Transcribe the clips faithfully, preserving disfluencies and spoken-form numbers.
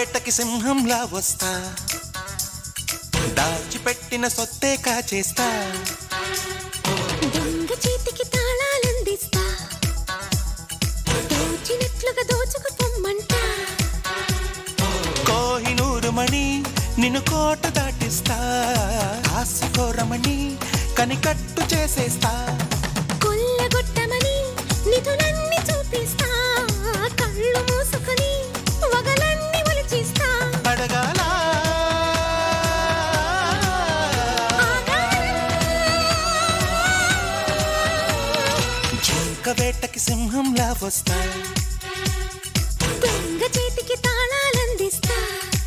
వేటకి సింహంలా వస్తా, దాచిపెట్టిన సొత్తే కాచేస్తా, దొంగ చేతికి తాళాలందిస్తా, దోచినట్లుగా దోచుకుపోమ్మంటా, కోహినూరు మణి నిన్ను కోట దాటిస్తా, ఆశకోరమణి కనికట్టు చేసేస్తా, కొల్లగొట్టమని నిధులన్నీ చూపిస్తా, కళ్ళు మూసుకొని వగలన్నీ ఒలిచిస్తా, అడగాల జింక వేటకి సింహంలా వస్తా, దొంగ చేతికి తాళాలందిస్తా.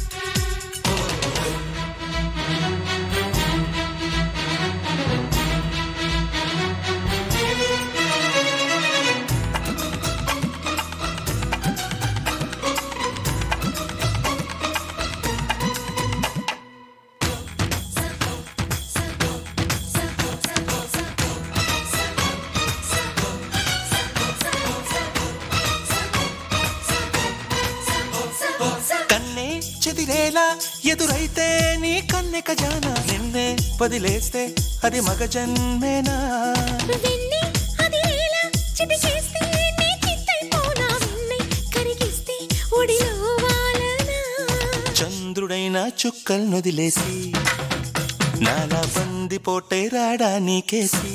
కన్నే చెదిరేలా ఎదురైతే నీ కన్నె ఖజానా, నిన్నే వదిలేస్తే అది మగ జన్మేనా, వెన్నె అది ఎలా చిటికేస్తే నీ చిత్తైపోనా, వెన్నె కరిగిస్తే ఒడిలో వాలనా, చంద్రుడైన చుక్కల్ నొదిలేసి నాలా బంది పోటే రాడా నీకేసి,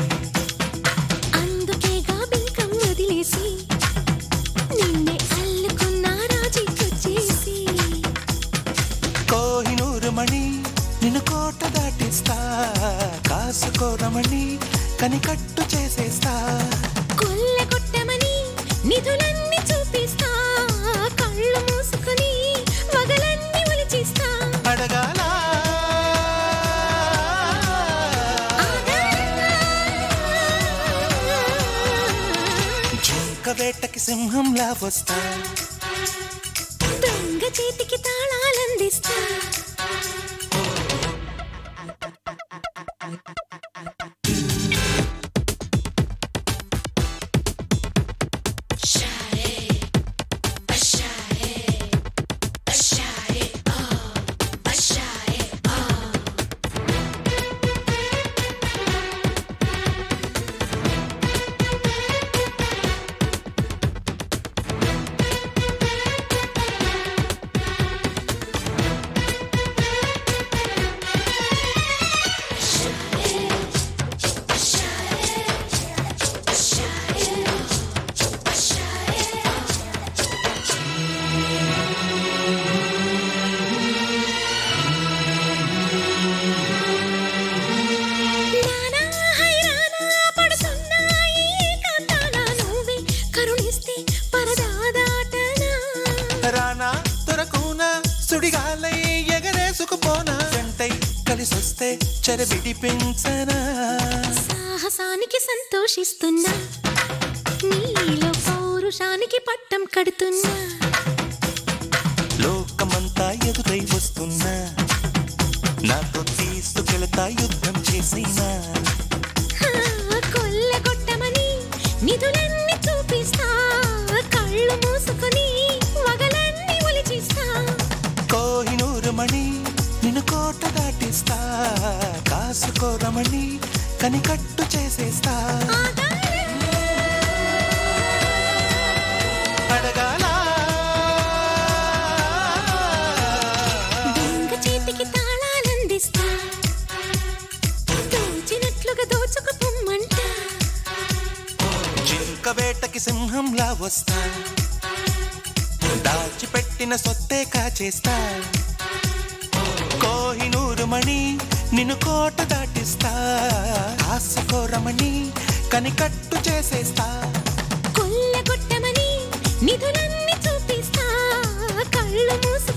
అందుకేగా బింకం వదిలేసి నిన్నే అల్లుకున్న రాజీకొచ్చేసి, కోహినూరు మణి నిన్ను కోట దాటిస్తా, కాసుకోరమణి కనికట్టు చేసేస్తా, కొల్లగొట్టమని నిధులన్నీ చూపిస్తా, కళ్ళు మూసుకొని వగలన్నీ ఒలిచిస్తా, అడగాల జింక వేటకి సింహంలా వస్తా, దొంగ చేతికి తాళాలందిస్తా. నానా హైరానా పడుతున్నాయి కాంతాల, నువ్వే కరుణిస్తే పరదా దాటనా, రానా దొరకునా సుడిగాలై ఎగరేసుకుపోనా, వెంటై కలిసొస్తే చెరబిడి పెంచనా, సాహసానికి సంతోషిస్తున్నా, నీలో పౌరుషానికి పట్టం కడుతున్నా, లోకమంతా ఎదురై వస్తున్నా, నాతో తీసుకెళతా యుద్ధం చేసినా, ఆ, కొల్లగొట్టమని నిధులన్నీ చూపిస్తా, కళ్ళు మూసుకొని వగలన్నీ ఒలిచిస్తా, కోహినూరు మణి నిన్ను కోట దాటిస్తా, కాసుకోరమణి కనికట్టు చేసేస్తా, అడగాల దొంగ చేతికి తాళాలందిస్తా, దోచినట్లుగా దోచుకుపోమ్మంటా, జింక వేటకి సింహంలా వస్తా, దాచిపెట్టిన సొత్తే కాచేస్తా, కోహినూరు మణి నిన్ను కోట దాటిస్తా, ఆశకోరమణి కనికట్టు చేసేస్తా, కొల్లగొట్టమని నిధులన్నీ చూపిస్తా, కళ్ళు మూసు